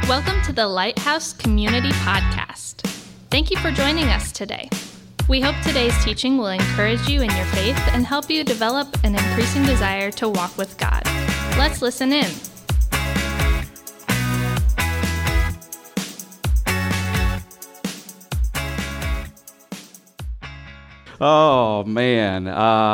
Welcome to the Lighthouse Community Podcast. Thank you for joining us today. We hope today's teaching will encourage you in your faith and help you develop an increasing desire to walk with God. Let's listen in. Oh, man.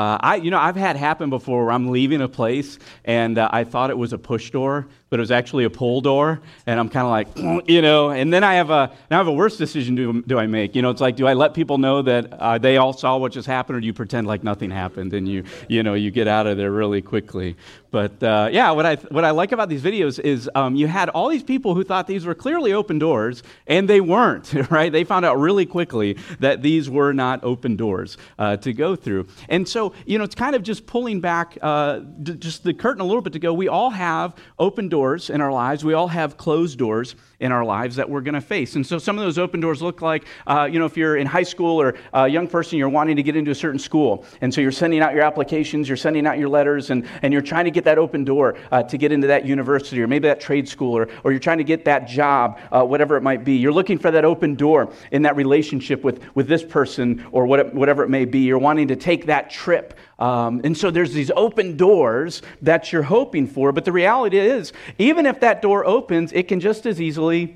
I've had happen before where I'm leaving a place and I thought it was a push door, but it was actually a pull door. And I'm kind of like, and then I have a worse decision do I make? It's like, do I let people know that they all saw what just happened, or do you pretend like nothing happened and you get out of there really quickly? But what I like about these videos is you had all these people who thought these were clearly open doors, and they weren't, right? They found out really quickly that these were not open doors to go through. And so, it's kind of just pulling back just the curtain a little bit to go, we all have open doors in our lives. We all have closed doors in our lives that we're going to face. And so some of those open doors look like, if you're in high school or a young person, you're wanting to get into a certain school. And so you're sending out your applications, you're sending out your letters, and you're trying to get that open door to get into that university or maybe that trade school, or you're trying to get that job, whatever it might be. You're looking for that open door in that relationship with this person or whatever it may be. You're wanting to take that trip. And so there's these open doors that you're hoping for, but the reality is, even if that door opens, it can just as easily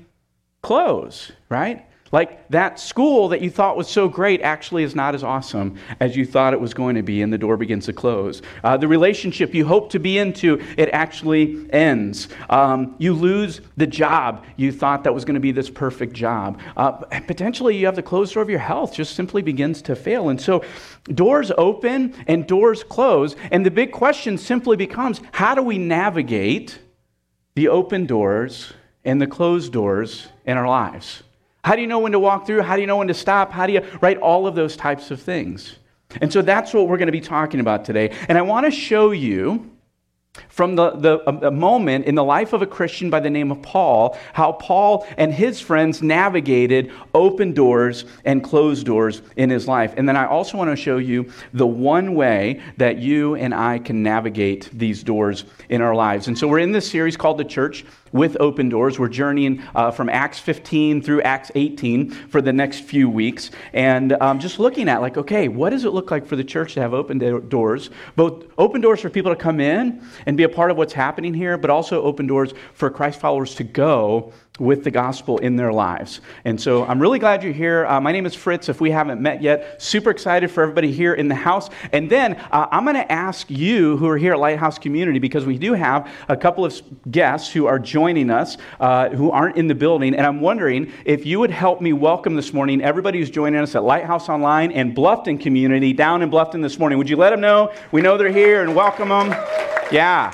close, right? Like that school that you thought was so great actually is not as awesome as you thought it was going to be, and the door begins to close. The relationship you hope to be into, it actually ends. You lose the job you thought that was going to be this perfect job. Potentially you have the closed door of your health just simply begins to fail. And so doors open and doors close, and the big question simply becomes, how do we navigate the open doors and the closed doors in our lives? How do you know when to walk through? How do you know when to stop? How do you write all of those types of things? And so that's what we're going to be talking about today. And I want to show you from a moment in the life of a Christian by the name of Paul, how Paul and his friends navigated open doors and closed doors in his life. And then I also want to show you the one way that you and I can navigate these doors in our lives. And so we're in this series called The Church with Open Doors. We're journeying from Acts 15 through Acts 18 for the next few weeks. And just looking at what does it look like for the church to have open doors? Both open doors for people to come in and be a part of what's happening here, but also open doors for Christ followers to go with the gospel in their lives. And so I'm really glad you're here. My name is Fritz, if we haven't met yet. Super excited for everybody here in the house. And then I'm going to ask you who are here at Lighthouse Community, because we do have a couple of guests who are joining us who aren't in the building. And I'm wondering if you would help me welcome this morning everybody who's joining us at Lighthouse Online and Bluffton Community down in Bluffton this morning. Would you let them know? We know they're here, and welcome them. Yeah.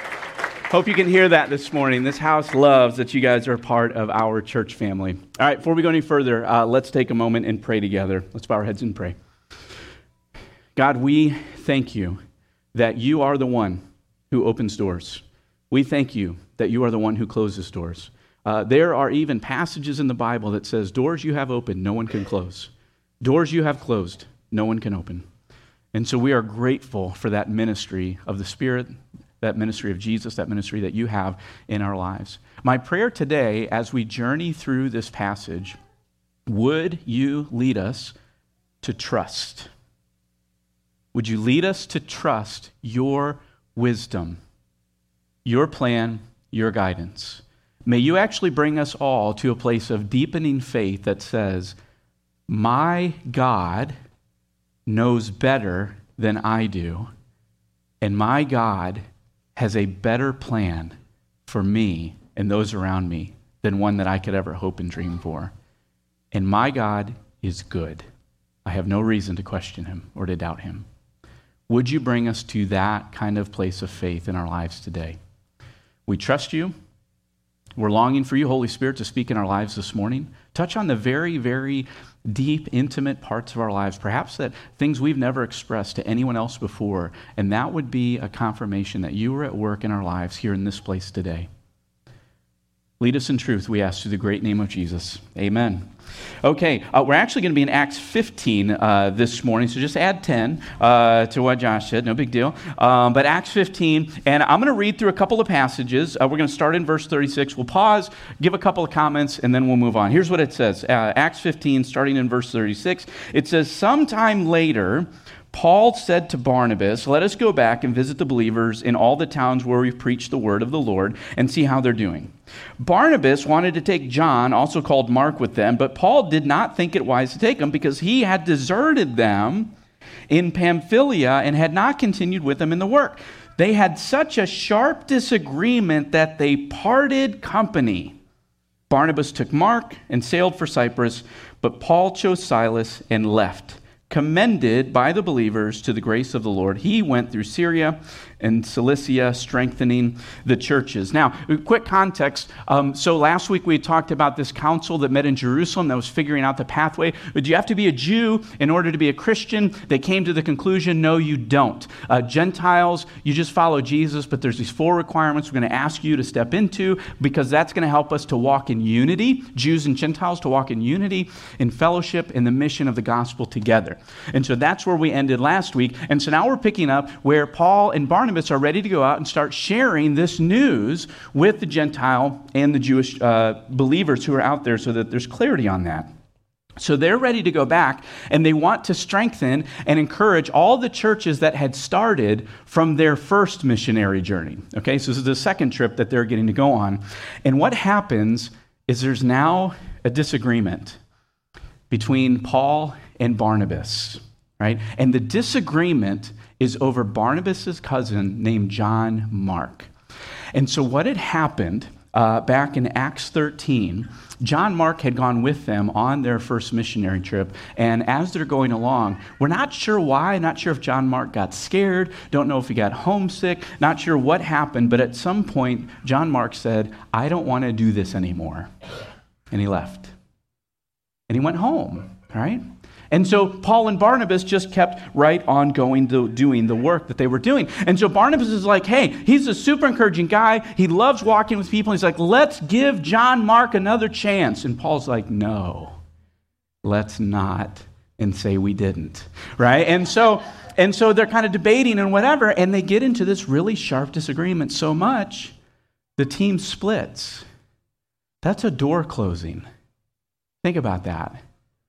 Hope you can hear that this morning. This house loves that you guys are a part of our church family. All right, before we go any further, let's take a moment and pray together. Let's bow our heads and pray. God, we thank you that you are the one who opens doors. We thank you that you are the one who closes doors. There are even passages in the Bible that says, doors you have opened, no one can close. Doors you have closed, no one can open. And so we are grateful for that ministry of the Spirit, that ministry of Jesus, that ministry that you have in our lives. My prayer today, as we journey through this passage, would you lead us to trust? Would you lead us to trust your wisdom, your plan, your guidance? May you actually bring us all to a place of deepening faith that says, my God knows better than I do, and my God has a better plan for me and those around me than one that I could ever hope and dream for. And my God is good. I have no reason to question him or to doubt him. Would you bring us to that kind of place of faith in our lives today? We trust you. We're longing for you, Holy Spirit, to speak in our lives this morning. Touch on the very, very deep, intimate parts of our lives, perhaps that things we've never expressed to anyone else before, and that would be a confirmation that you are at work in our lives here in this place today. Lead us in truth, we ask, through the great name of Jesus. Amen. Okay, we're actually going to be in Acts 15 this morning, so just add 10 to what Josh said, no big deal. But Acts 15, and I'm going to read through a couple of passages. We're going to start in verse 36. We'll pause, give a couple of comments, and then we'll move on. Here's what it says. Acts 15, starting in verse 36. It says, "Sometime later, Paul said to Barnabas, 'Let us go back and visit the believers in all the towns where we've preached the word of the Lord and see how they're doing.' Barnabas wanted to take John, also called Mark, with them, but Paul did not think it wise to take him because he had deserted them in Pamphylia and had not continued with them in the work. They had such a sharp disagreement that they parted company. Barnabas took Mark and sailed for Cyprus, but Paul chose Silas and left. Commended by the believers to the grace of the Lord, he went through Syria and Cilicia, strengthening the churches." Now, quick context. So last week we talked about this council that met in Jerusalem that was figuring out the pathway. Do you have to be a Jew in order to be a Christian? They came to the conclusion, no, you don't. Gentiles, you just follow Jesus, but there's these 4 requirements we're going to ask you to step into because that's going to help us to walk in unity, Jews and Gentiles to walk in unity, in fellowship, in the mission of the gospel together. And so that's where we ended last week. And so now we're picking up where Paul and Barnabas are ready to go out and start sharing this news with the Gentile and the Jewish believers who are out there so that there's clarity on that. So they're ready to go back, and they want to strengthen and encourage all the churches that had started from their first missionary journey. Okay, so this is the second trip that they're getting to go on. And what happens is there's now a disagreement between Paul and Barnabas, right? And the disagreement is over Barnabas' cousin named John Mark. And so what had happened back in Acts 13, John Mark had gone with them on their first missionary trip, and as they're going along, we're not sure why, not sure if John Mark got scared, don't know if he got homesick, not sure what happened, but at some point, John Mark said, "I don't want to do this anymore." And he left. And he went home, right? And so Paul and Barnabas just kept right on going to doing the work that they were doing. And so Barnabas is like, hey, he's a super encouraging guy. He loves walking with people. He's like, let's give John Mark another chance. And Paul's like, no, let's not, and say we didn't, right? And so they're kind of debating and whatever, and they get into this really sharp disagreement so much, the team splits. That's a door closing. Think about that.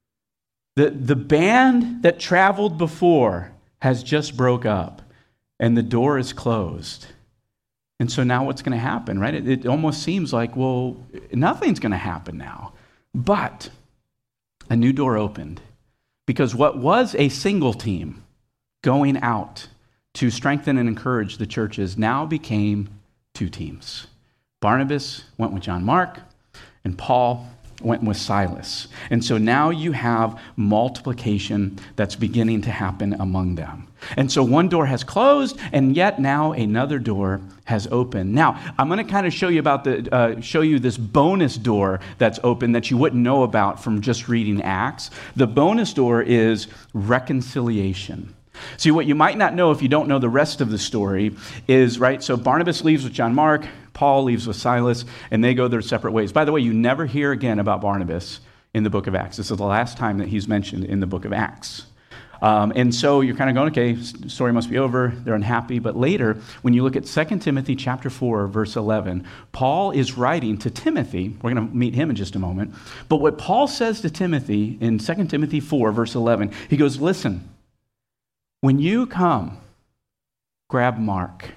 The band that traveled before has just broke up, and the door is closed. And so now what's going to happen, right? It almost seems like, well, nothing's going to happen now. But a new door opened, because what was a single team going out to strengthen and encourage the churches now became 2 teams. Barnabas went with John Mark, and Paul went with Silas. And so now you have multiplication that's beginning to happen among them. And so one door has closed, and yet now another door has opened. Now, I'm going to kind of show you this bonus door that's open that you wouldn't know about from just reading Acts. The bonus door is reconciliation. See, what you might not know if you don't know the rest of the story is, right, so Barnabas leaves with John Mark, Paul leaves with Silas, and they go their separate ways. By the way, you never hear again about Barnabas in the book of Acts. This is the last time that he's mentioned in the book of Acts. And so you're kind of going, okay, story must be over. They're unhappy. But later, when you look at 2 Timothy chapter 4, verse 11, Paul is writing to Timothy. We're going to meet him in just a moment. But what Paul says to Timothy in 2 Timothy 4, verse 11, he goes, listen, when you come, grab Mark.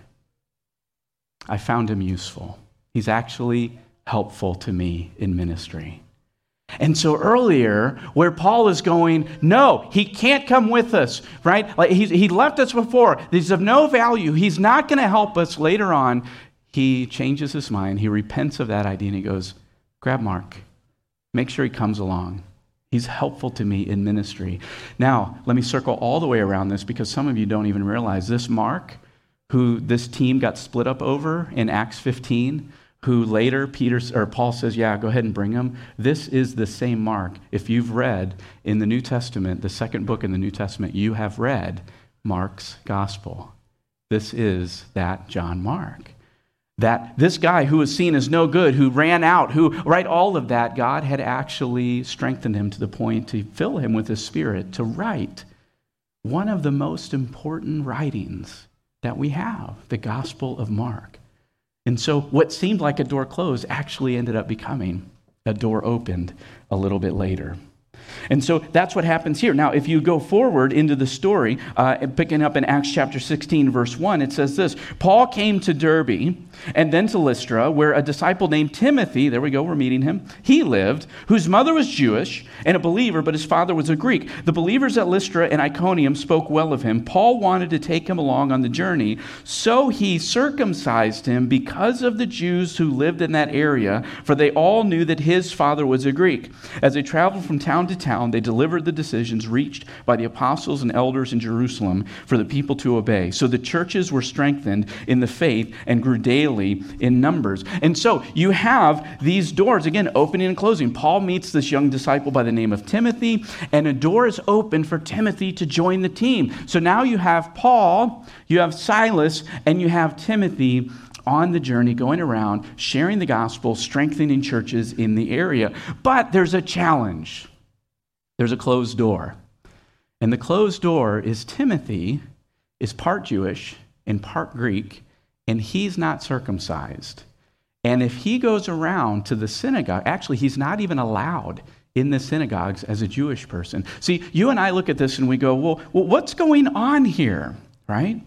I found him useful. He's actually helpful to me in ministry. And so earlier, where Paul is going, no, he can't come with us, right? Like he left us before. He's of no value. He's not going to help us. Later on, he changes his mind. He repents of that idea, and he goes, grab Mark. Make sure he comes along. He's helpful to me in ministry. Now, let me circle all the way around this, because some of you don't even realize this Mark, who this team got split up over in Acts 15, who later Paul says, yeah, go ahead and bring him. This is the same Mark. If you've read in the New Testament, the second book in the New Testament, you have read Mark's gospel. This is that John Mark. That this guy who was seen as no good, who ran out, all of that, God had actually strengthened him to the point to fill him with his Spirit to write one of the most important writings that we have, the Gospel of Mark. And so what seemed like a door closed actually ended up becoming a door opened a little bit later. And so that's what happens here. Now, if you go forward into the story, picking up in Acts chapter 16, verse 1, it says this: Paul came to Derbe and then to Lystra, where a disciple named Timothy, there we go, we're meeting him, he lived, whose mother was Jewish and a believer, but his father was a Greek. The believers at Lystra and Iconium spoke well of him. Paul wanted to take him along on the journey, so he circumcised him because of the Jews who lived in that area, for they all knew that his father was a Greek. As they traveled from town to town, they delivered the decisions reached by the apostles and elders in Jerusalem for the people to obey. So the churches were strengthened in the faith and grew daily in numbers. And so you have these doors, again, opening and closing. Paul meets this young disciple by the name of Timothy, and a door is open for Timothy to join the team. So now you have Paul, you have Silas, and you have Timothy on the journey, going around, sharing the gospel, strengthening churches in the area. But there's a challenge. There's a closed door. And the closed door is Timothy is part Jewish and part Greek, and he's not circumcised. And if he goes around to the synagogue, actually, he's not even allowed in the synagogues as a Jewish person. See, you and I look at this and we go, well, what's going on here, right?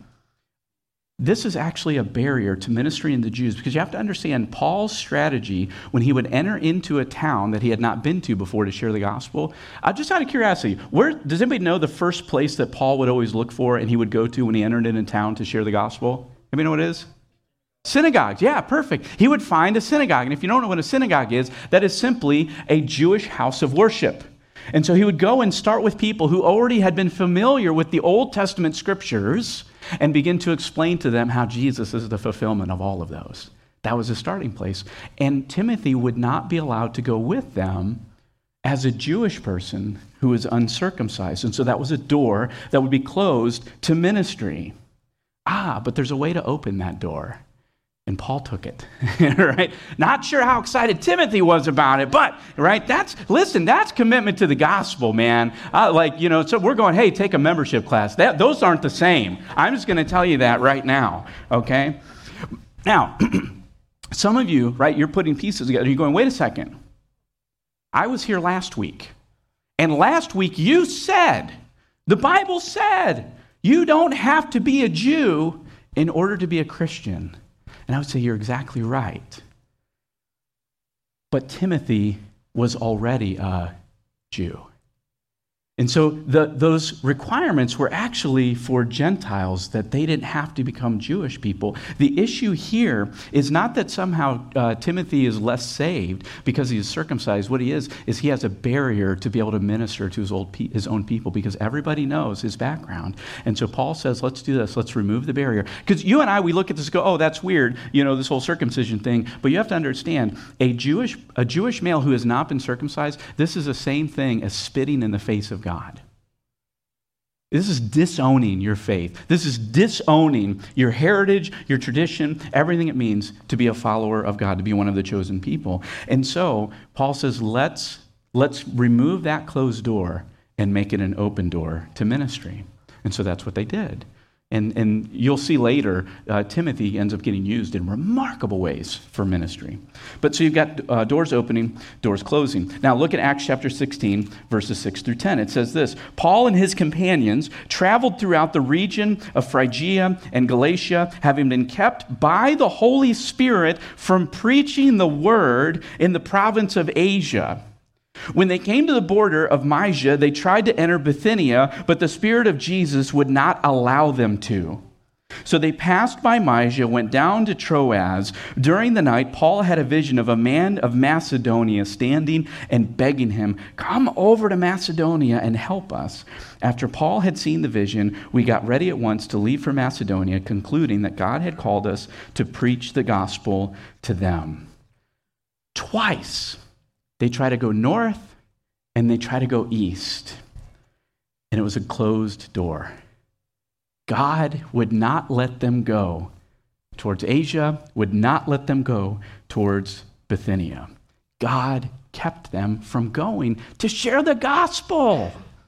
This is actually a barrier to ministry in the Jews, because you have to understand Paul's strategy when he would enter into a town that he had not been to before to share the gospel. Just out of curiosity, where does anybody know the first place that Paul would always look for and he would go to when he entered into town to share the gospel? Anybody know what it is? Synagogues. Yeah, perfect. He would find a synagogue. And if you don't know what a synagogue is, that is simply a Jewish house of worship. And so he would go and start with people who already had been familiar with the Old Testament scriptures and begin to explain to them how Jesus is the fulfillment of all of those. That was a starting place. And Timothy would not be allowed to go with them as a Jewish person who was uncircumcised. And so that was a door that would be closed to ministry. But there's a way to open that door. And Paul took it, right? Not sure how excited Timothy was about it, but, right, that's commitment to the gospel, man. So we're going, hey, take a membership class. Those aren't the same. I'm just going to tell you that right now, okay? Now, some of you, right, you're putting pieces together. You're going, wait a second. I was here last week, and last week you said, the Bible said, you don't have to be a Jew in order to be a Christian. And I would say you're exactly right. But Timothy was already a Jew. And so those requirements were actually for Gentiles, that they didn't have to become Jewish people. The issue here is not that somehow Timothy is less saved because he is circumcised. What he is he has a barrier to be able to minister to his own people, because everybody knows his background. And so Paul says, let's do this. Let's remove the barrier. Because you and I, we look at this and go, oh, that's weird, this whole circumcision thing. But you have to understand, a Jewish male who has not been circumcised, this is the same thing as spitting in the face of God. This is disowning your faith. This is disowning your heritage, your tradition, everything it means to be a follower of God, to be one of the chosen people. And so Paul says, let's remove that closed door and make it an open door to ministry. And so that's what they did. And you'll see later, Timothy ends up getting used in remarkable ways for ministry. But so you've got doors opening, doors closing. Now look at Acts chapter 16, verses 6 through 10. It says this: Paul and his companions traveled throughout the region of Phrygia and Galatia, having been kept by the Holy Spirit from preaching the word in the province of Asia. When they came to the border of Mysia, they tried to enter Bithynia, but the Spirit of Jesus would not allow them to. So they passed by Mysia, went down to Troas. During the night, Paul had a vision of a man of Macedonia standing and begging him, "Come over to Macedonia and help us." After Paul had seen the vision, we got ready at once to leave for Macedonia, concluding that God had called us to preach the gospel to them. Twice they try to go north and they try to go east, and it was a closed door. God would not let them go towards Asia, would not let them go towards Bithynia. God kept them from going to share the gospel.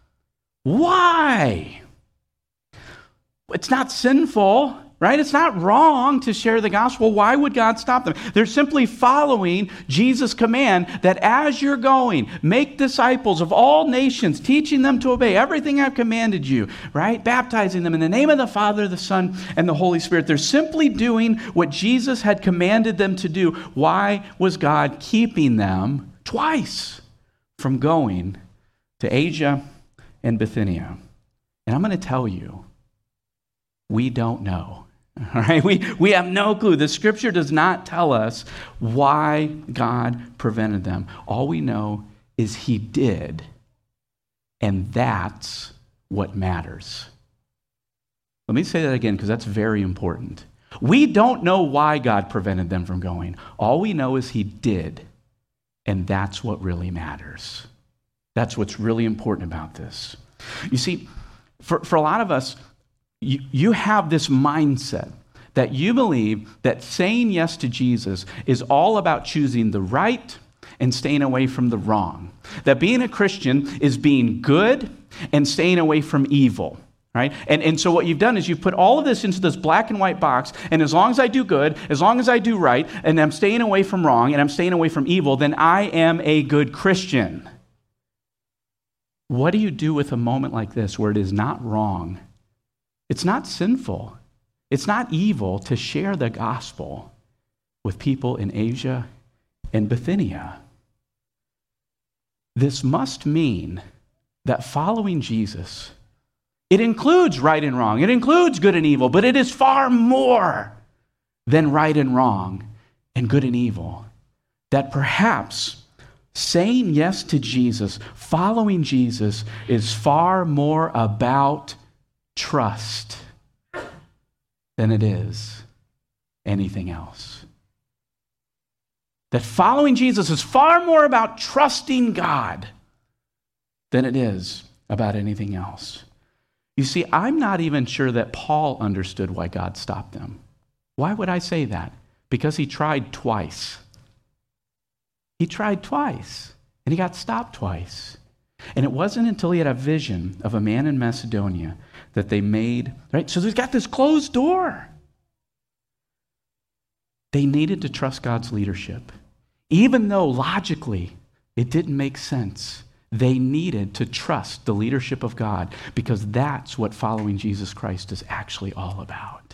Why? It's not sinful, right? It's not wrong to share the gospel. Why would God stop them? They're simply following Jesus' command that as you're going, make disciples of all nations, teaching them to obey everything I've commanded you, right? Baptizing them in the name of the Father, the Son, and the Holy Spirit. They're simply doing what Jesus had commanded them to do. Why was God keeping them twice from going to Asia and Bithynia? And I'm going to tell you, we don't know. All right, we have no clue. The scripture does not tell us why God prevented them. All we know is he did, and that's what matters. Let me say that again because that's very important. We don't know why God prevented them from going. All we know is he did, and that's what really matters. That's what's really important about this. You see, for a lot of us, you have this mindset that you believe that saying yes to Jesus is all about choosing the right and staying away from the wrong. That being a Christian is being good and staying away from evil, right? And so what you've done is you've put all of this into this black and white box, and as long as I do good, as long as I do right, and I'm staying away from wrong, and I'm staying away from evil, then I am a good Christian. What do you do with a moment like this where it is not wrong? It's not sinful. It's not evil to share the gospel with people in Asia and Bithynia. This must mean that following Jesus, it includes right and wrong. It includes good and evil, but it is far more than right and wrong and good and evil. That perhaps saying yes to Jesus, following Jesus, is far more about trust than it is anything else. That following Jesus is far more about trusting God than it is about anything else. You see, I'm not even sure that Paul understood why God stopped them. Why would I say that? Because he tried twice. He tried twice, and he got stopped twice. And it wasn't until he had a vision of a man in Macedonia that they made, right? So they've got this closed door. They needed to trust God's leadership. Even though logically it didn't make sense, they needed to trust the leadership of God because that's what following Jesus Christ is actually all about.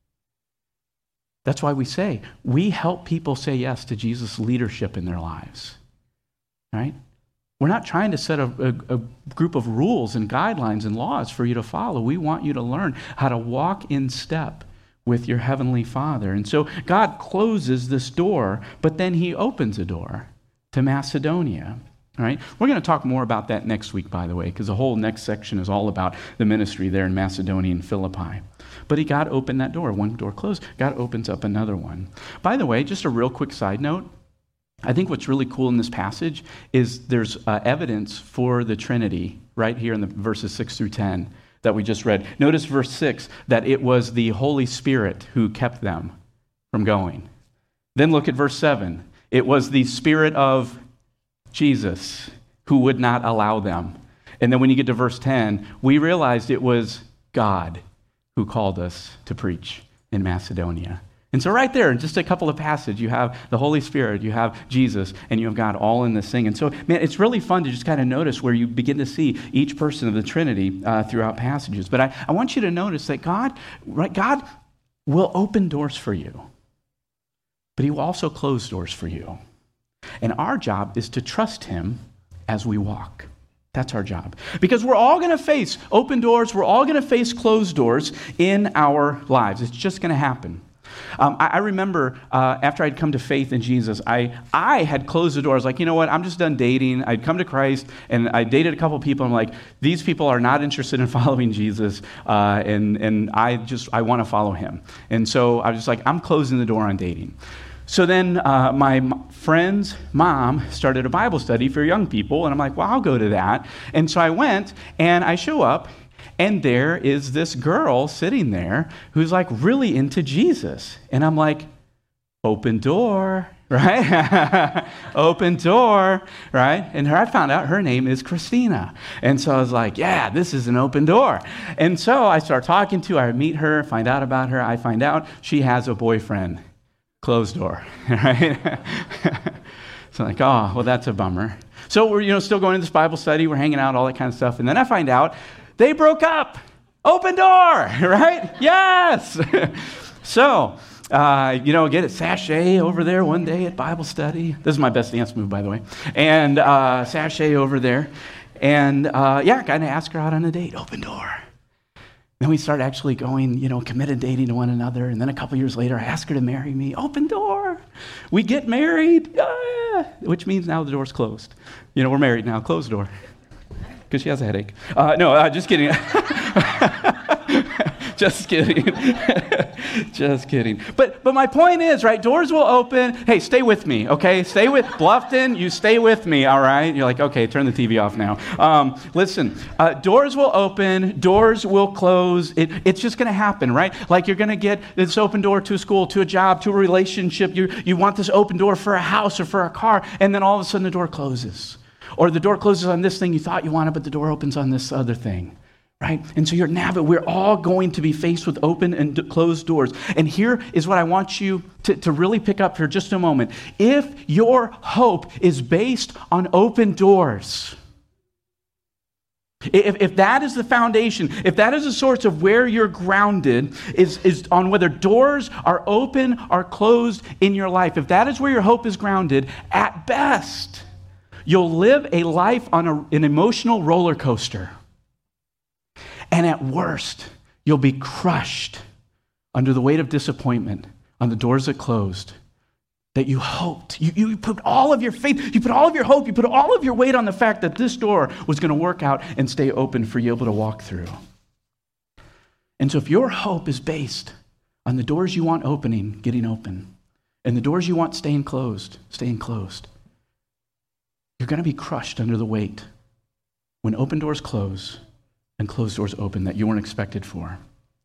That's why we say we help people say yes to Jesus' leadership in their lives, right? We're not trying to set a group of rules and guidelines and laws for you to follow. We want you to learn how to walk in step with your Heavenly Father. And so God closes this door, but then he opens a door to Macedonia. All right? We're going to talk more about that next week, by the way, because the whole next section is all about the ministry there in Macedonia and Philippi. But God opened that door. One door closed. God opens up another one. By the way, just a real quick side note, I think what's really cool in this passage is there's evidence for the Trinity right here in the verses 6 through 10 that we just read. Notice verse 6, that it was the Holy Spirit who kept them from going. Then look at verse 7. It was the Spirit of Jesus who would not allow them. And then when you get to verse 10, we realized it was God who called us to preach in Macedonia. And so right there, in just a couple of passages, you have the Holy Spirit, you have Jesus, and you have God all in this thing. And so, man, it's really fun to just kind of notice where you begin to see each person of the Trinity throughout passages. But I want you to notice that God will open doors for you, but he will also close doors for you. And our job is to trust him as we walk. That's our job. Because we're all going to face open doors. We're all going to face closed doors in our lives. It's just going to happen. I remember after I'd come to faith in Jesus, I had closed the door. I was like, you know what? I'm just done dating. I'd come to Christ, and I dated a couple people. I'm like, these people are not interested in following Jesus, and I want to follow him. And so I was just like, I'm closing the door on dating. So then my friend's mom started a Bible study for young people, and I'm like, well, I'll go to that. And so I went, and I show up, And there is this girl sitting there who's like really into Jesus. And I'm like, open door, right? Open door, right? And I found out her name is Christina. And so I was like, yeah, this is an open door. And so I start talking to her, I meet her, find out about her. I find out she has a boyfriend. Closed door, right? So I'm like, oh, well, that's a bummer. So we're, still going to this Bible study. We're hanging out, all that kind of stuff. And then I find out they broke up. Open door, right? Yes. So, get a sachet over there one day at Bible study. This is my best dance move, by the way. And sachet over there. And, kind of ask her out on a date. Open door. Then we start actually going, committed dating to one another. And then a couple years later, I ask her to marry me. Open door. We get married, which means now the door's closed. We're married now. Closed door. Because she has a headache. No, just kidding. Just kidding. Just kidding. But my point is, right, doors will open. Hey, stay with me, okay? Stay with Bluffton. You stay with me, all right? You're like, okay, turn the TV off now. Listen, doors will open. Doors will close. It's just going to happen, right? Like you're going to get this open door to a school, to a job, to a relationship. You want this open door for a house or for a car, and then all of a sudden the door closes. Or the door closes on this thing you thought you wanted, but the door opens on this other thing. Right? And so we're all going to be faced with open and closed doors. And here is what I want you to really pick up for just a moment. If your hope is based on open doors, if that is the foundation, if that is the source of where you're grounded, is on whether doors are open or closed in your life, if that is where your hope is grounded, at best, you'll live a life on an emotional roller coaster. And at worst, you'll be crushed under the weight of disappointment on the doors that closed, that you hoped. You put all of your faith, you put all of your hope, you put all of your weight on the fact that this door was going to work out and stay open for you able to walk through. And so if your hope is based on the doors you want opening, getting open, and the doors you want staying closed, you're going to be crushed under the weight when open doors close and closed doors open that you weren't expected for.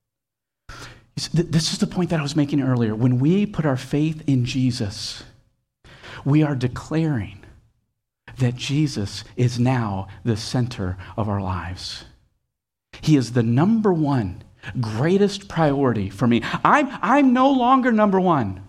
This is the point that I was making earlier. When we put our faith in Jesus, we are declaring that Jesus is now the center of our lives. He is the number one, greatest priority for me. I'm no longer number one.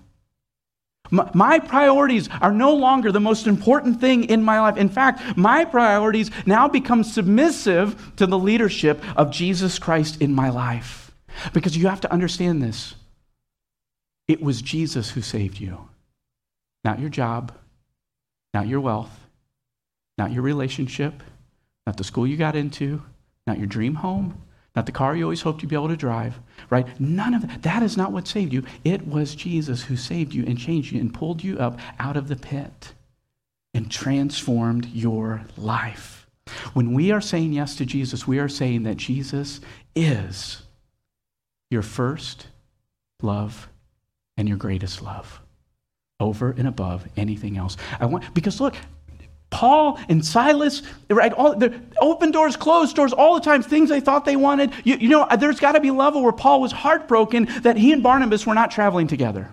My priorities are no longer the most important thing in my life. In fact, my priorities now become submissive to the leadership of Jesus Christ in my life. Because you have to understand this. It was Jesus who saved you. Not your job, not your wealth, not your relationship, not the school you got into, not your dream home, not the car you always hoped you'd be able to drive, right? None of that. That is not what saved you. It was Jesus who saved you and changed you and pulled you up out of the pit and transformed your life. When we are saying yes to Jesus, we are saying that Jesus is your first love and your greatest love over and above anything else. Because look, Paul and Silas, right? All the open doors, closed doors, all the time, things they thought they wanted. There's got to be a level where Paul was heartbroken that he and Barnabas were not traveling together.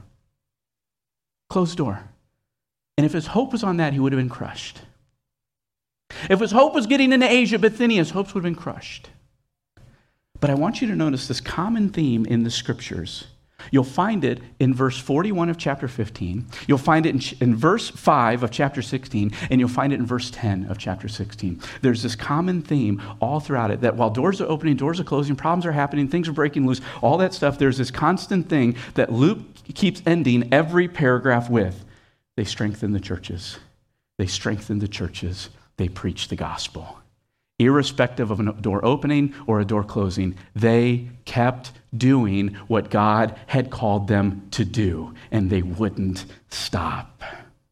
Closed door. And if his hope was on that, he would have been crushed. If his hope was getting into Asia, Bithynia, his hopes would have been crushed. But I want you to notice this common theme in the scriptures. You'll find it in verse 41 of chapter 15. You'll find it in verse 5 of chapter 16. And you'll find it in verse 10 of chapter 16. There's this common theme all throughout it that while doors are opening, doors are closing, problems are happening, things are breaking loose, all that stuff, there's this constant thing that Luke keeps ending every paragraph with. They strengthen the churches. They strengthen the churches. They preach the gospel. Irrespective of a door opening or a door closing, they kept doing what God had called them to do, and they wouldn't stop.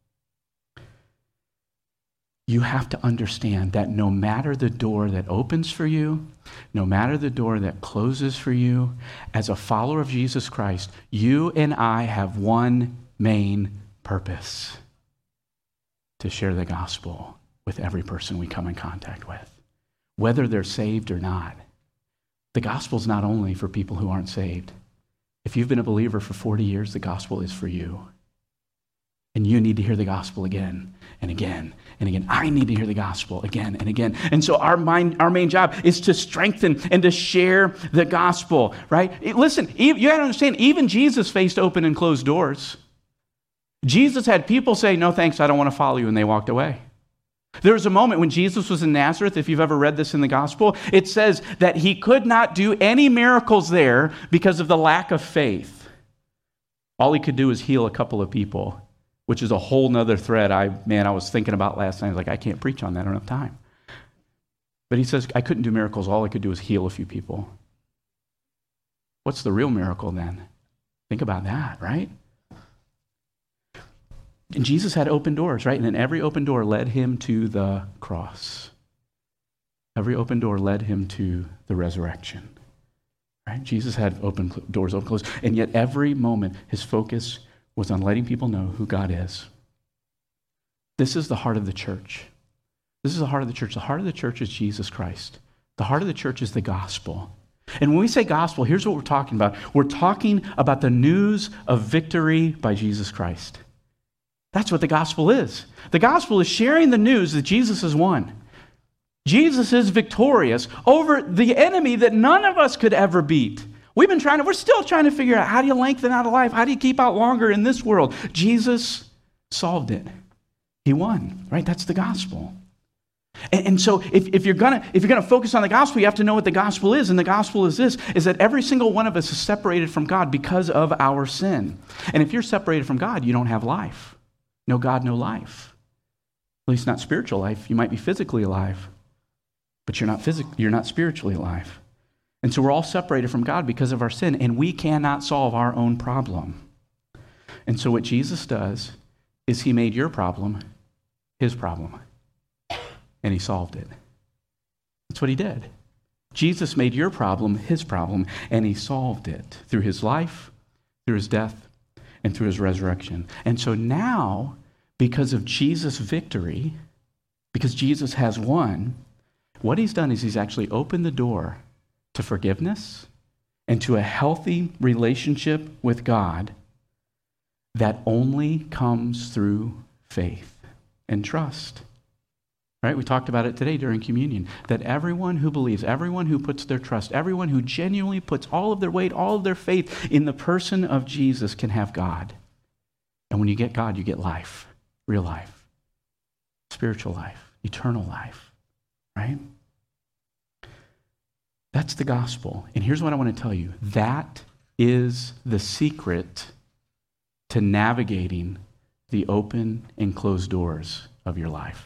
You have to understand that no matter the door that opens for you, no matter the door that closes for you, as a follower of Jesus Christ, you and I have one main purpose: to share the gospel with every person we come in contact with, whether they're saved or not. The gospel is not only for people who aren't saved. If you've been a believer for 40 years, the gospel is for you. And you need to hear the gospel again and again and again. I need to hear the gospel again and again. And so our main job is to strengthen and to share the gospel, right? Listen, you got to understand, even Jesus faced open and closed doors. Jesus had people say, no thanks, I don't want to follow you, and they walked away. There was a moment when Jesus was in Nazareth, if you've ever read this in the gospel, it says that he could not do any miracles there because of the lack of faith. All he could do was heal a couple of people, which is a whole nother thread I was thinking about last night. I was like, I can't preach on that, I don't have time. But he says, I couldn't do miracles, all I could do was heal a few people. What's the real miracle then? Think about that, right? And Jesus had open doors, right? And then every open door led him to the cross. Every open door led him to the resurrection, right? Jesus had open doors, open, closed. And yet every moment, his focus was on letting people know who God is. This is the heart of the church. This is the heart of the church. The heart of the church is Jesus Christ. The heart of the church is the gospel. And when we say gospel, here's what we're talking about. We're talking about the news of victory by Jesus Christ. That's what the gospel is. The gospel is sharing the news that Jesus has won. Jesus is victorious over the enemy that none of us could ever beat. We're still trying to figure out, how do you lengthen out a life? How do you keep out longer in this world? Jesus solved it. He won, right? That's the gospel. And so if you're gonna focus on the gospel, you have to know what the gospel is. And the gospel is this, is that every single one of us is separated from God because of our sin. And if you're separated from God, you don't have life. No God, no life. At least not spiritual life. You might be physically alive, but you're not spiritually alive. And so we're all separated from God because of our sin, and we cannot solve our own problem. And so what Jesus does is he made your problem his problem, and he solved it. That's what he did. Jesus made your problem his problem, and he solved it through his life, through his death, and through his resurrection. And so now, because of Jesus' victory, because Jesus has won, what he's done is he's actually opened the door to forgiveness and to a healthy relationship with God that only comes through faith and trust. Right? We talked about it today during communion, that everyone who believes, everyone who puts their trust, everyone who genuinely puts all of their weight, all of their faith in the person of Jesus can have God. And when you get God, you get life, real life, spiritual life, eternal life, right? That's the gospel. And here's what I want to tell you. That is the secret to navigating the open and closed doors of your life.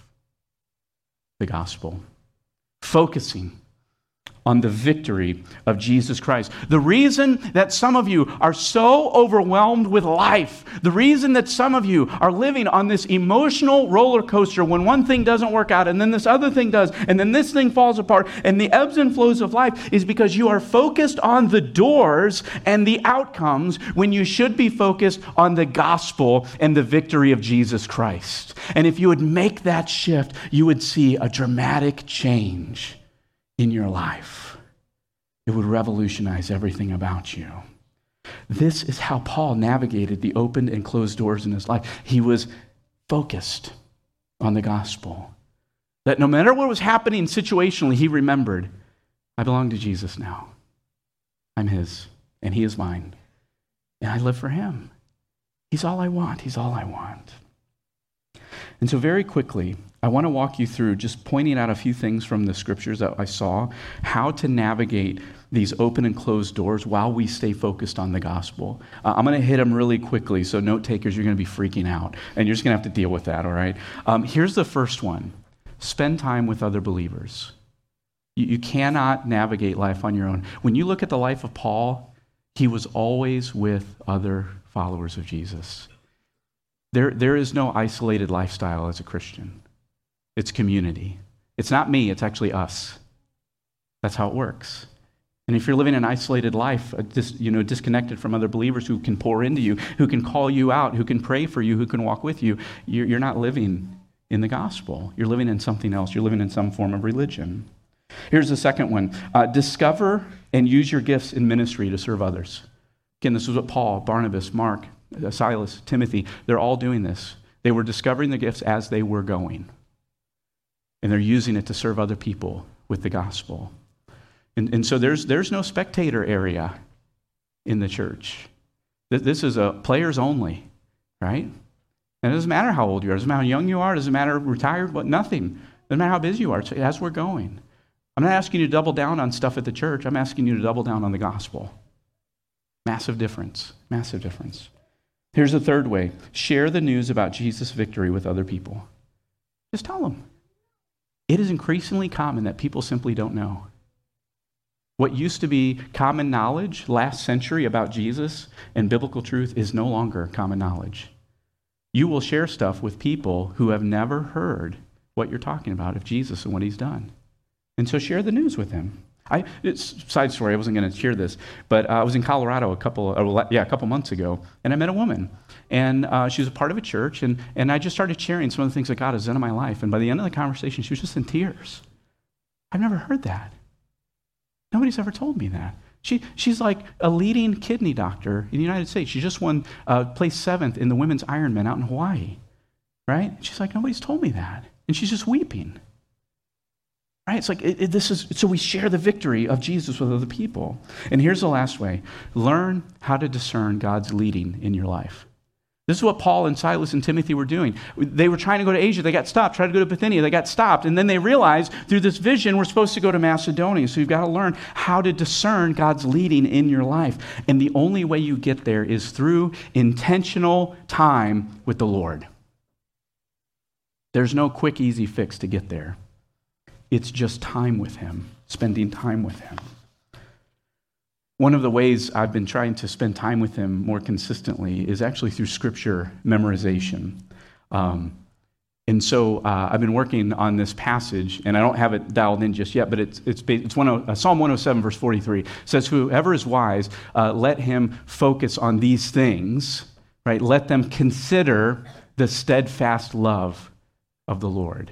The gospel. Focusing on the victory of Jesus Christ. The reason that some of you are so overwhelmed with life, the reason that some of you are living on this emotional roller coaster when one thing doesn't work out and then this other thing does and then this thing falls apart and the ebbs and flows of life is because you are focused on the doors and the outcomes when you should be focused on the gospel and the victory of Jesus Christ. And if you would make that shift, you would see a dramatic change in your life. It would revolutionize everything about you. This is how Paul navigated the opened and closed doors in his life. He was focused on the gospel. That no matter what was happening situationally, he remembered, I belong to Jesus now. I'm his, and he is mine. And I live for him. He's all I want. He's all I want. And so very quickly, I want to walk you through just pointing out a few things from the scriptures that I saw, how to navigate these open and closed doors while we stay focused on the gospel. I'm going to hit them really quickly, so note takers, you're going to be freaking out, and you're just going to have to deal with that, all right? Here's the first one. Spend time with other believers. You cannot navigate life on your own. When you look at the life of Paul, he was always with other followers of Jesus. There is no isolated lifestyle as a Christian. It's community. It's not me, it's actually us. That's how it works. And if you're living an isolated life, disconnected from other believers who can pour into you, who can call you out, who can pray for you, who can walk with you, you're not living in the gospel. You're living in something else. You're living in some form of religion. Here's the second one. Discover and use your gifts in ministry to serve others. Again, this is what Paul, Barnabas, Mark, Silas, Timothy, they're all doing this. They were discovering the gifts as they were going. And they're using it to serve other people with the gospel. And so there's no spectator area in the church. This is a players only, right? And it doesn't matter how old you are. It doesn't matter how young you are. It doesn't matter retired, but nothing. It doesn't matter how busy you are. It's as we're going. I'm not asking you to double down on stuff at the church. I'm asking you to double down on the gospel. Massive difference. Massive difference. Here's the third way. Share the news about Jesus' victory with other people. Just tell them. It is increasingly common that people simply don't know. What used to be common knowledge last century about Jesus and biblical truth is no longer common knowledge. You will share stuff with people who have never heard what you're talking about of Jesus and what he's done. And so share the news with them. It's side story, I wasn't going to share this, but I was in Colorado a couple months ago, and I met a woman. And she was a part of a church, and I just started sharing some of the things that God has done in my life. And by the end of the conversation, she was just in tears. I've never heard that. Nobody's ever told me that. She's like a leading kidney doctor in the United States. She just won placed 7th in the women's Ironman out in Hawaii, right? She's like, nobody's told me that. And she's just weeping. Right? It's like, so we share the victory of Jesus with other people. And here's the last way. Learn how to discern God's leading in your life. This is what Paul and Silas and Timothy were doing. They were trying to go to Asia. They got stopped. Tried to go to Bithynia. They got stopped. And then they realized through this vision, we're supposed to go to Macedonia. So you've got to learn how to discern God's leading in your life. And the only way you get there is through intentional time with the Lord. There's no quick, easy fix to get there. It's just time with him, spending time with him. One of the ways I've been trying to spend time with him more consistently is actually through scripture memorization. And so I've been working on this passage, and I don't have it dialed in just yet, but it's Psalm 107, verse 43. It says, whoever is wise, let him focus on these things, right? Let them consider the steadfast love of the Lord.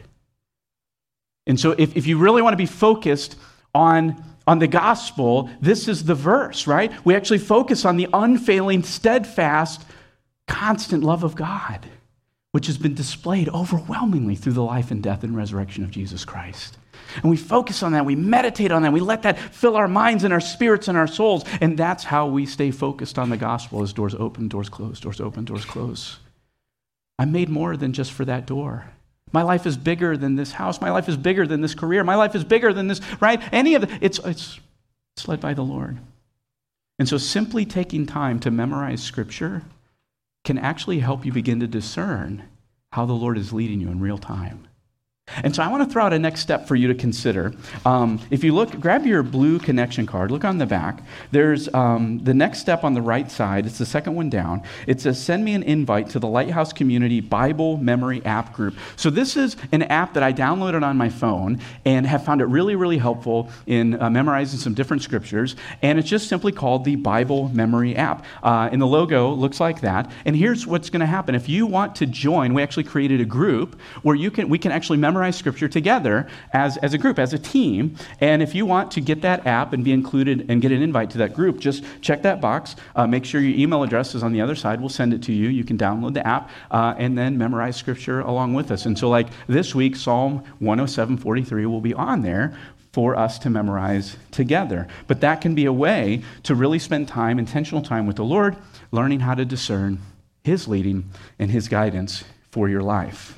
And so if you really want to be focused on the gospel, this is the verse, right? We actually focus on the unfailing, steadfast, constant love of God, which has been displayed overwhelmingly through the life and death and resurrection of Jesus Christ. And we focus on that, we meditate on that, we let that fill our minds and our spirits and our souls, and that's how we stay focused on the gospel as doors open, doors close, doors open, doors close. I'm made more than just for that door. My life is bigger than this house. My life is bigger than this career. My life is bigger than this, right? Any of it, it's led by the Lord. And so simply taking time to memorize Scripture can actually help you begin to discern how the Lord is leading you in real time. And so I want to throw out a next step for you to consider. If you look, grab your blue connection card, look on the back. There's the next step on the right side. It's the second one down. It says, send me an invite to the Lighthouse Community Bible Memory App Group. So this is an app that I downloaded on my phone and have found it really, really helpful in memorizing some different scriptures. And it's just simply called the Bible Memory App. And the logo looks like that. And here's what's going to happen. If you want to join, we actually created a group where we can actually memorize Scripture together as a group, as a team. And if you want to get that app and be included and get an invite to that group, just check that box. Make sure your email address is on the other side. We'll send it to you. You can download the app and then memorize Scripture along with us. And so like this week, Psalm 107:43 will be on there for us to memorize together. But that can be a way to really spend time, intentional time with the Lord, learning how to discern his leading and his guidance for your life.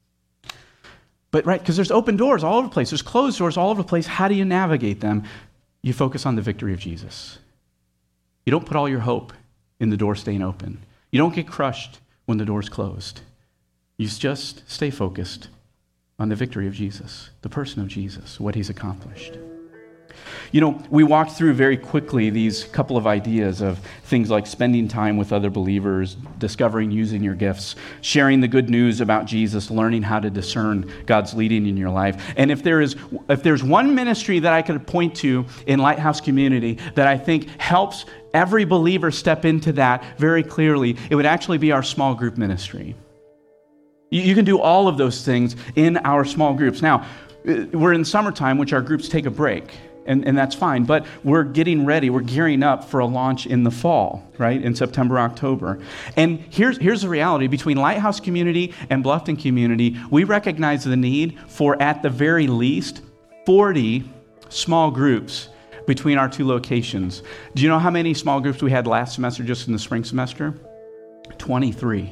But right, because there's open doors all over the place. There's closed doors all over the place. How do you navigate them? You focus on the victory of Jesus. You don't put all your hope in the door staying open. You don't get crushed when the door's closed. You just stay focused on the victory of Jesus, the person of Jesus, what he's accomplished. You know, we walked through very quickly these couple of ideas of things like spending time with other believers, discovering using your gifts, sharing the good news about Jesus, learning how to discern God's leading in your life. And if there's one ministry that I could point to in Lighthouse Community that I think helps every believer step into that very clearly, it would actually be our small group ministry. You can do all of those things in our small groups. Now, we're in summertime, which our groups take a break. And that's fine, but we're getting ready, we're gearing up for a launch in the fall, right, in September, October. And here's the reality. Between Lighthouse Community and Bluffton Community, we recognize the need for, at the very least, 40 small groups between our two locations. Do you know how many small groups we had last semester, just in the spring semester? 23.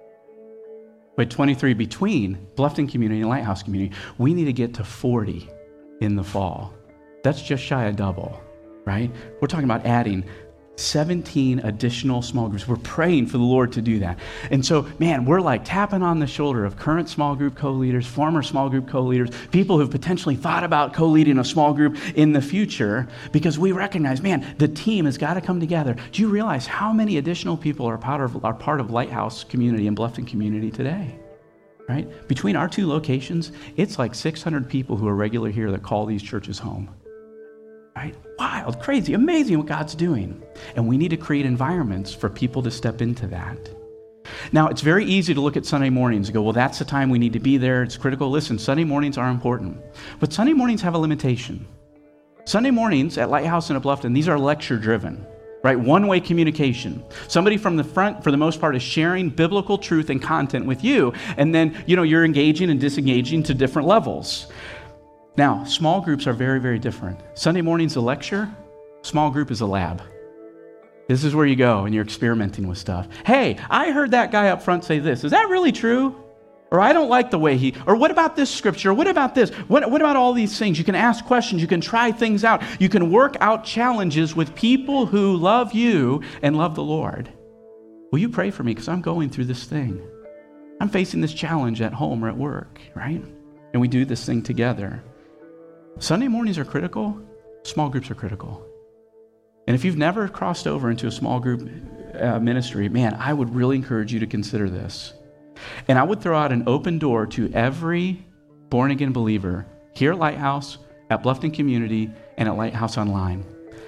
But 23 between Bluffton Community and Lighthouse Community. We need to get to 40 in the fall. That's just shy of double, right? We're talking about adding 17 additional small groups. We're praying for the Lord to do that. And so, man, we're like tapping on the shoulder of current small group co-leaders, former small group co-leaders, people who've potentially thought about co-leading a small group in the future, because we recognize, man, the team has got to come together. Do you realize how many additional people are part of Lighthouse Community and Bluffton Community today? Right? Between our two locations, it's like 600 people who are regular here that call these churches home. Right? Wild, crazy, amazing what God's doing. And we need to create environments for people to step into that. Now, it's very easy to look at Sunday mornings and go, well, that's the time we need to be there. It's critical. Listen, Sunday mornings are important. But Sunday mornings have a limitation. Sunday mornings at Lighthouse and at Bluffton, these are lecture-driven. Right? One-way communication. Somebody from the front, for the most part, is sharing biblical truth and content with you. And then, you're engaging and disengaging to different levels. Now, small groups are very, very different. Sunday morning's a lecture. Small group is a lab. This is where you go and you're experimenting with stuff. Hey, I heard that guy up front say this. Is that really true? Or I don't like the way or what about this scripture? What about this? What about all these things? You can ask questions. You can try things out. You can work out challenges with people who love you and love the Lord. Will you pray for me? Because I'm going through this thing. I'm facing this challenge at home or at work, right? And we do this thing together. Sunday mornings are critical. Small groups are critical. And if you've never crossed over into a small group ministry, man, I would really encourage you to consider this. And I would throw out an open door to every born-again believer here at Lighthouse, at Bluffton Community, and at Lighthouse Online.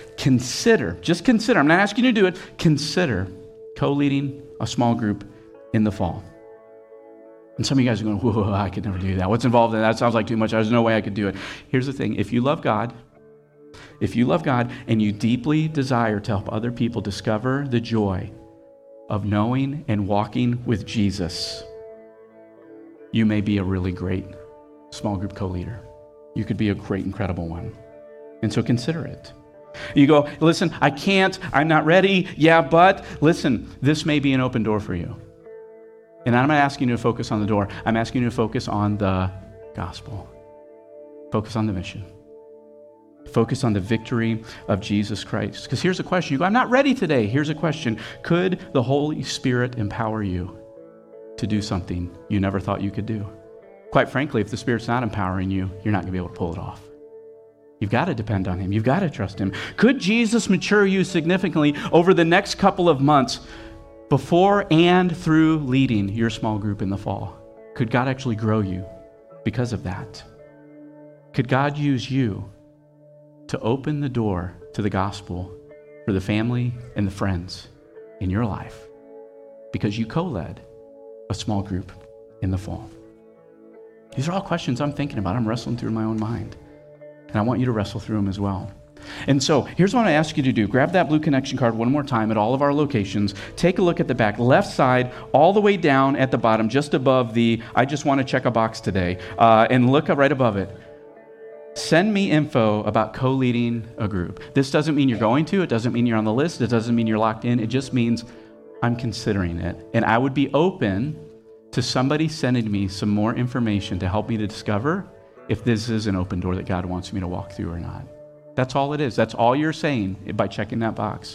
Just consider, I'm not asking you to do it, consider co-leading a small group in the fall. And some of you guys are going, whoa, I could never do that. What's involved in that? That sounds like too much. There's no way I could do it. Here's the thing. If you love God and you deeply desire to help other people discover the joy of knowing and walking with Jesus, you may be a really great small group co-leader. You could be a great, incredible one. And so consider it. You go, listen, I can't, I'm not ready. Yeah, but listen, this may be an open door for you. And I'm not asking you to focus on the door. I'm asking you to focus on the gospel. Focus on the mission. Focus on the victory of Jesus Christ. Because here's a question. You go, I'm not ready today. Here's a question. Could the Holy Spirit empower you to do something you never thought you could do? Quite frankly, if the Spirit's not empowering you, you're not going to be able to pull it off. You've got to depend on Him. You've got to trust Him. Could Jesus mature you significantly over the next couple of months before and through leading your small group in the fall? Could God actually grow you because of that? Could God use you to open the door to the gospel for the family and the friends in your life because you co-led a small group in the fall? These are all questions I'm thinking about. I'm wrestling through in my own mind. And I want you to wrestle through them as well. And so here's what I ask you to do. Grab that blue connection card one more time at all of our locations. Take a look at the back, left side, all the way down at the bottom, just above the I just want to check a box today. And look up right above it. Send me info about co-leading a group. This doesn't mean you're going to. It doesn't mean you're on the list. It doesn't mean you're locked in. It just means I'm considering it. And I would be open to somebody sending me some more information to help me to discover if this is an open door that God wants me to walk through or not. That's all it is. That's all you're saying by checking that box.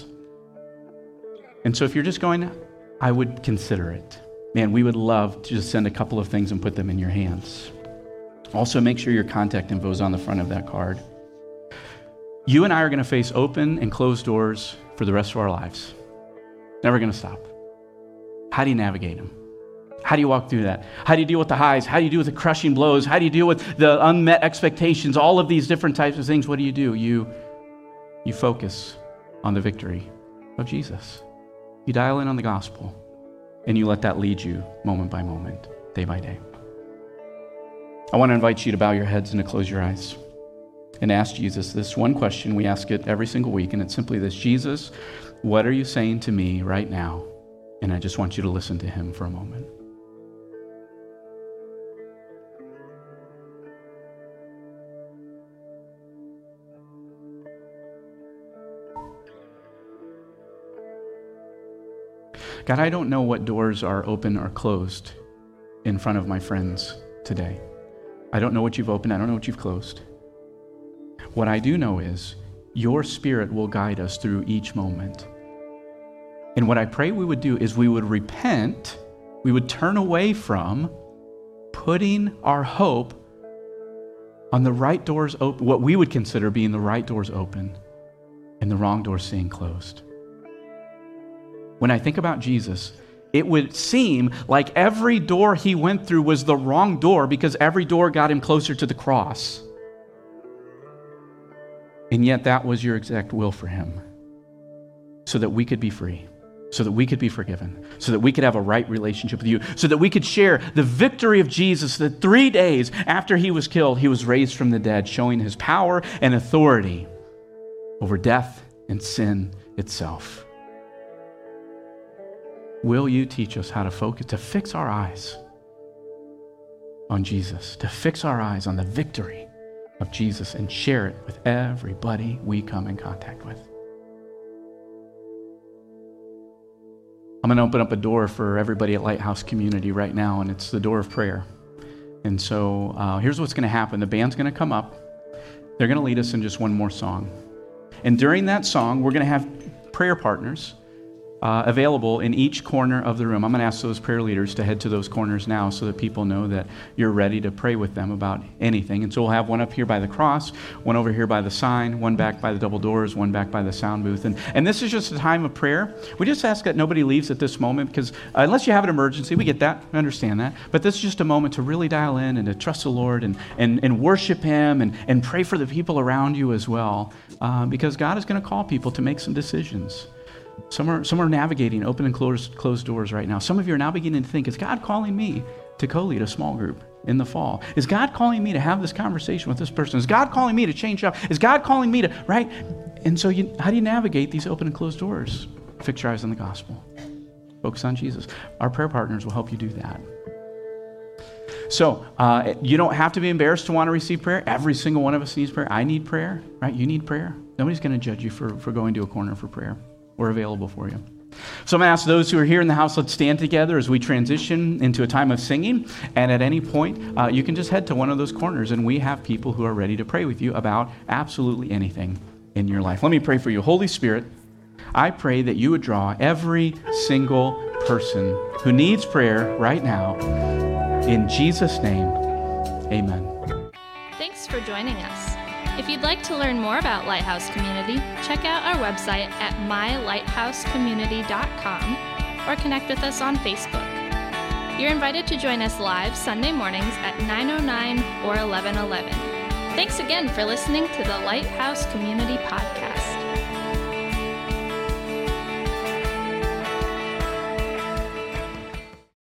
And so if you're just going, I would consider it. Man, we would love to just send a couple of things and put them in your hands. Also, make sure your contact info is on the front of that card. You and I are going to face open and closed doors for the rest of our lives. Never going to stop. How do you navigate them? How do you walk through that? How do you deal with the highs? How do you deal with the crushing blows? How do you deal with the unmet expectations? All of these different types of things. What do? You focus on the victory of Jesus. You dial in on the gospel, and you let that lead you moment by moment, day by day. I want to invite you to bow your heads and to close your eyes and ask Jesus this one question. We ask it every single week, and it's simply this: Jesus, what are you saying to me right now? And I just want you to listen to him for a moment. God, I don't know what doors are open or closed in front of my friends today. I don't know what you've opened. I don't know what you've closed. What I do know is your Spirit will guide us through each moment. And what I pray we would do is we would repent, we would turn away from putting our hope on the right doors open, what we would consider being the right doors open and the wrong doors staying closed. When I think about Jesus, it would seem like every door he went through was the wrong door because every door got him closer to the cross. And yet that was your exact will for him, so that we could be free, so that we could be forgiven, so that we could have a right relationship with you, so that we could share the victory of Jesus, that 3 days after he was killed, he was raised from the dead, showing his power and authority over death and sin itself. Will you teach us how to focus, to fix our eyes on Jesus, to fix our eyes on the victory of Jesus and share it with everybody we come in contact with? I'm going to open up a door for everybody at Lighthouse Community right now, and it's the door of prayer. And so here's what's going to happen. The band's going to come up. They're going to lead us in just one more song. And during that song, we're going to have prayer partners available in each corner of the room. I'm going to ask those prayer leaders to head to those corners now so that people know that you're ready to pray with them about anything. And so we'll have one up here by the cross, one over here by the sign, one back by the double doors, one back by the sound booth. And this is just a time of prayer. We just ask that nobody leaves at this moment because unless you have an emergency, we get that, we understand that. But this is just a moment to really dial in and to trust the Lord and worship him and pray for the people around you as well, because God is going to call people to make some decisions. Some are navigating open and closed doors right now. Some of you are now beginning to think, is God calling me to co-lead a small group in the fall? Is God calling me to have this conversation with this person? Is God calling me to change up? Is God calling me to, right? And so how do you navigate these open and closed doors? Fix your eyes on the gospel. Focus on Jesus. Our prayer partners will help you do that. So you don't have to be embarrassed to want to receive prayer. Every single one of us needs prayer. I need prayer, right? You need prayer. Nobody's going to judge you for going to a corner for prayer. We're available for you. So I'm going to ask those who are here in the house, let's stand together as we transition into a time of singing. And at any point, you can just head to one of those corners, and we have people who are ready to pray with you about absolutely anything in your life. Let me pray for you. Holy Spirit, I pray that you would draw every single person who needs prayer right now. In Jesus' name, amen. Thanks for joining us. If you'd like to learn more about Lighthouse Community, check out our website at mylighthousecommunity.com or connect with us on Facebook. You're invited to join us live Sunday mornings at 9:09 or 11:11. Thanks again for listening to the Lighthouse Community Podcast.